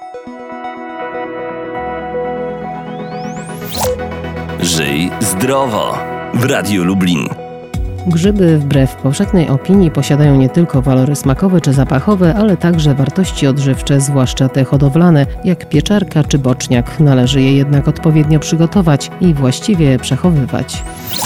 Żyj zdrowo w Radiu Lublin. Grzyby wbrew powszechnej opinii posiadają nie tylko walory smakowe czy zapachowe, ale także wartości odżywcze, zwłaszcza te hodowlane, jak pieczarka czy boczniak. Należy je jednak odpowiednio przygotować i właściwie przechowywać.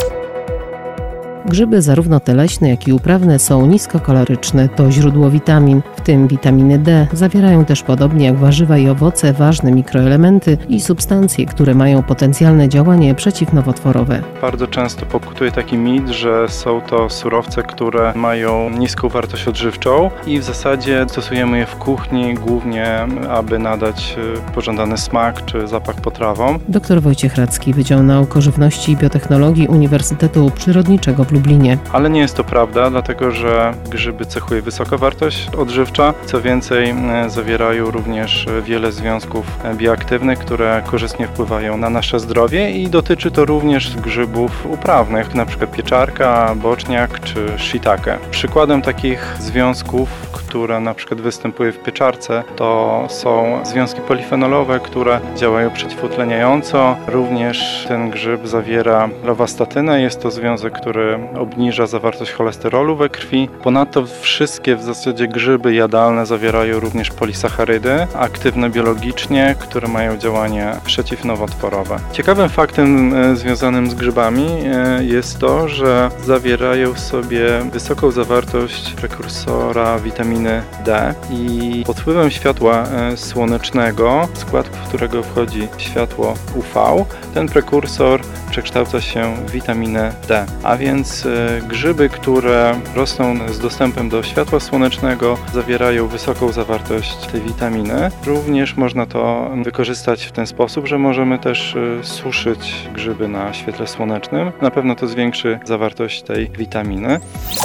Grzyby, zarówno te leśne, jak i uprawne, są niskokaloryczne. To źródło witamin, w tym witaminy D. Zawierają też, podobnie jak warzywa i owoce, ważne mikroelementy i substancje, które mają potencjalne działanie przeciwnowotworowe. Bardzo często pokutuje taki mit, że są to surowce, które mają niską wartość odżywczą i w zasadzie stosujemy je w kuchni głównie, aby nadać pożądany smak czy zapach potrawom. Dr Wojciech Radzki, Wydział Nauk o Żywności i Biotechnologii Uniwersytetu Przyrodniczego w Lublinie. Ale nie jest to prawda, dlatego że grzyby cechuje wysoka wartość odżywcza. Co więcej, zawierają również wiele związków bioaktywnych, które korzystnie wpływają na nasze zdrowie i dotyczy to również grzybów uprawnych, np. pieczarka, boczniak czy shiitake. Przykładem takich związków, które na przykład występuje w pieczarce, to są związki polifenolowe, które działają przeciwutleniająco. Również ten grzyb zawiera lowastatynę. Jest to związek, który obniża zawartość cholesterolu we krwi. Ponadto wszystkie w zasadzie grzyby jadalne zawierają również polisacharydy aktywne biologicznie, które mają działanie przeciwnowotworowe. Ciekawym faktem związanym z grzybami jest to, że zawierają sobie wysoką zawartość prekursora witaminy D i pod wpływem światła słonecznego, w skład którego wchodzi światło UV, ten prekursor przekształca się w witaminę D. A więc grzyby, które rosną z dostępem do światła słonecznego, zawierają wysoką zawartość tej witaminy. Również można to wykorzystać w ten sposób, że możemy też suszyć grzyby na świetle słonecznym. Na pewno to zwiększy zawartość tej witaminy.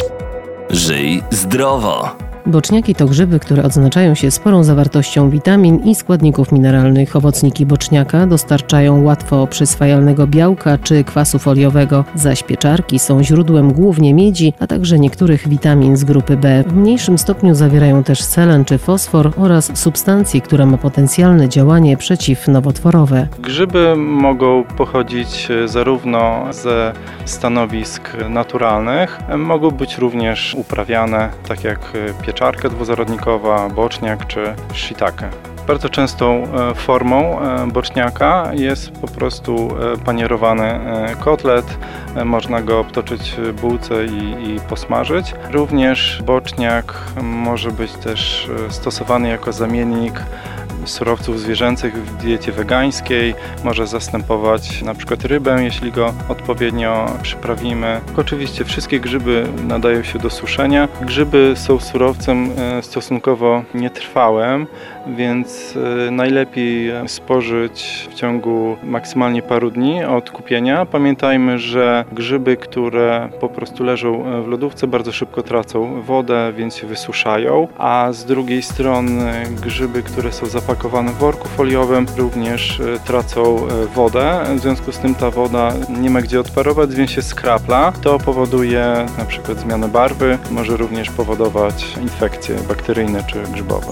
Żyj zdrowo. Boczniaki to grzyby, które odznaczają się sporą zawartością witamin i składników mineralnych. Owocniki boczniaka dostarczają łatwo przyswajalnego białka czy kwasu foliowego, zaś pieczarki są źródłem głównie miedzi, a także niektórych witamin z grupy B. W mniejszym stopniu zawierają też selen czy fosfor oraz substancje, która ma potencjalne działanie przeciwnowotworowe. Grzyby mogą pochodzić zarówno ze stanowisk naturalnych, mogą być również uprawiane, tak jak pieczarka dwuzarodnikowa, boczniak czy shiitake. Bardzo częstą formą boczniaka jest po prostu panierowany kotlet. Można go obtoczyć w bułce i posmażyć. Również boczniak może być też stosowany jako zamiennik surowców zwierzęcych w diecie wegańskiej. Może zastępować na przykład rybę, jeśli go odpowiednio przyprawimy. Oczywiście wszystkie grzyby nadają się do suszenia. Grzyby są surowcem stosunkowo nietrwałym, więc najlepiej spożyć w ciągu maksymalnie paru dni od kupienia. Pamiętajmy, że grzyby, które po prostu leżą w lodówce, bardzo szybko tracą wodę, więc się wysuszają, a z drugiej strony grzyby, które są zapakowane w worku foliowym, również tracą wodę. W związku z tym ta woda nie ma gdzie odparować, więc się skrapla. To powoduje na przykład zmianę barwy, może również powodować infekcje bakteryjne czy grzybowe.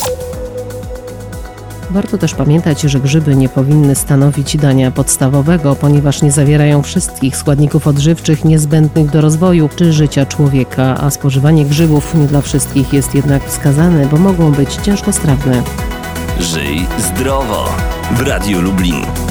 Warto też pamiętać, że grzyby nie powinny stanowić dania podstawowego, ponieważ nie zawierają wszystkich składników odżywczych niezbędnych do rozwoju czy życia człowieka, a spożywanie grzybów nie dla wszystkich jest jednak wskazane, bo mogą być ciężkostrawne. Żyj zdrowo w Radiu Lublin.